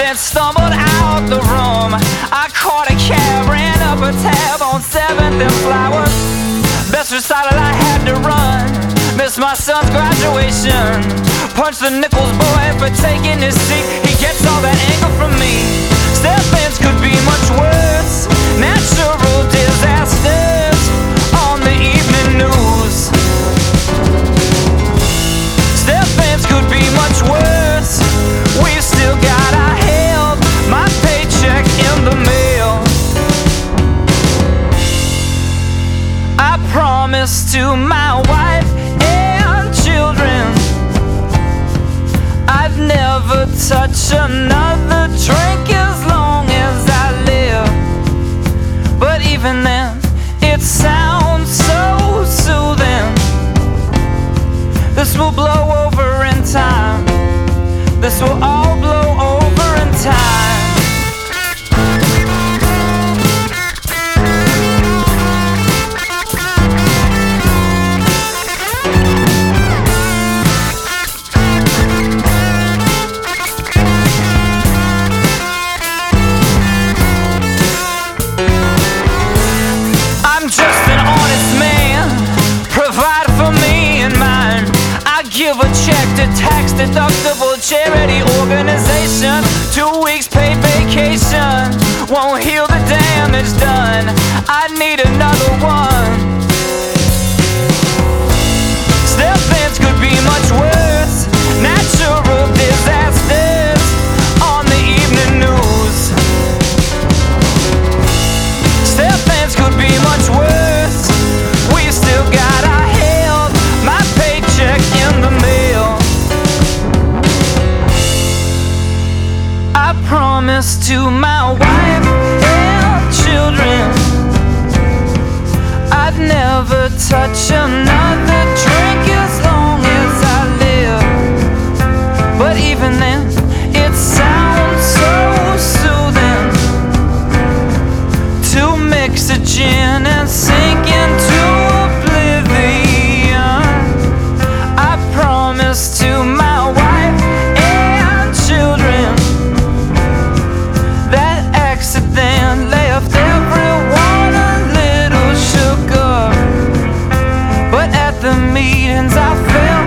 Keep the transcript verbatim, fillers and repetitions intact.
then stumbled out the room. I caught a cab, ran up a tab on seventh and Flowers. Best recital, I had to run. Missed my son's graduation. Punched the Nichols boy for taking his seat. He gets all that anger from me. Step-ins could be much worse. Natural disasters on the evening news. Step-ins could be much worse. We've still got our help. My paycheck in the mail. I promised to my wife and children I'd never touch another drink as long as I live. But even then, it sounds so soothing. This will blow over in time. This will all blow over in time. Give a check to tax-deductible charity organization. Two weeks paid vacation won't heal the damage done. I need another one. Step-ins could be much worse. Natural disasters on the evening news. Step-ins could be much worse. We've still got our help. My paycheck in the mail. I promised to my wife and children I'd never touch another drink as long as I live. But even then, it sounds so soothing to mix a gin and sink into oblivion. I promised to my wife and children that accident left everyone a little shook up. But at the meetings I felt